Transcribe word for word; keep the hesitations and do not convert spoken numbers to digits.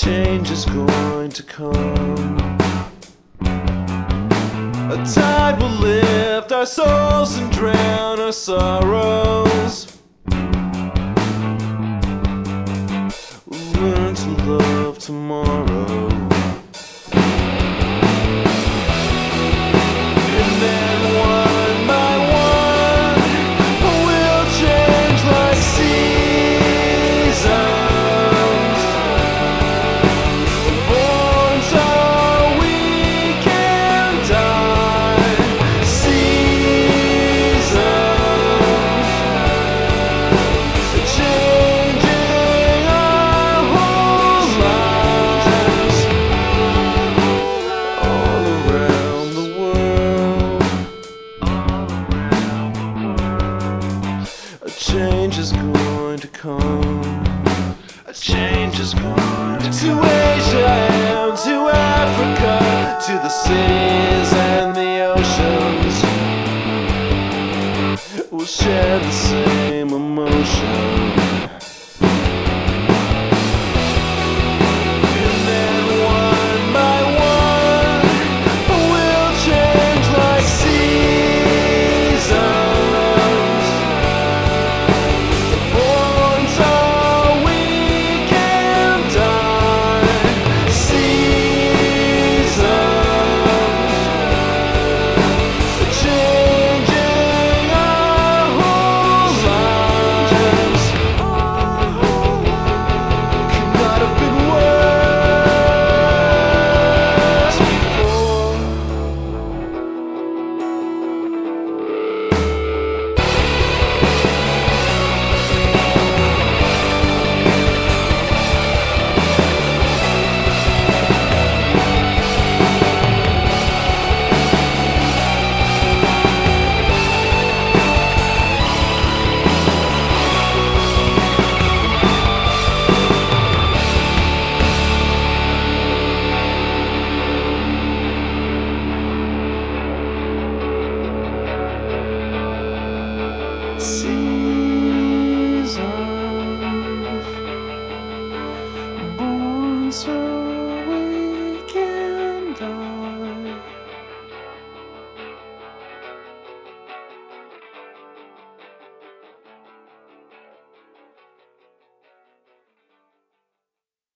change is going to come. A tide will lift our souls and drown our sorrows. We'll learn to love tomorrow. And then one by one we'll change like seasons. Born so we can die. Seasons changing our whole lives. All around the world, a change is going to come. A change is going to To Asia and to Africa, to the cities and the oceans. We'll share the same emotion. And then one by one we'll change like seasons. Born so we can die. Seasons changing our whole lives. Could not have been worse before. Seasons born so